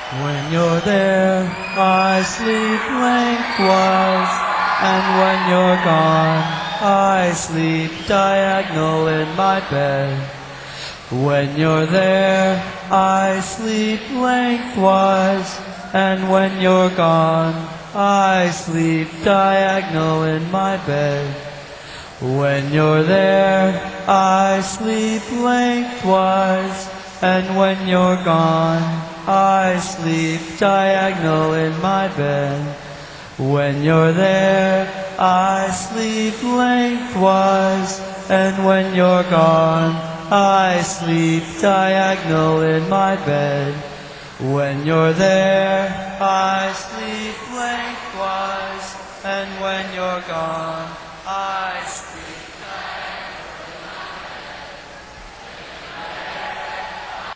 When you're there, I sleep lengthwise, and when you're gone, I sleep diagonal in my bed. When you're there, I sleep lengthwise, and when you're gone, I sleep diagonal in my bed. When you're there, I sleep lengthwise, and when you're gone, I sleep diagonal in my bed. When you're there, I sleep lengthwise, and when you're gone, I sleep diagonal in my bed. When you're there, I sleep lengthwise, and when you're gone,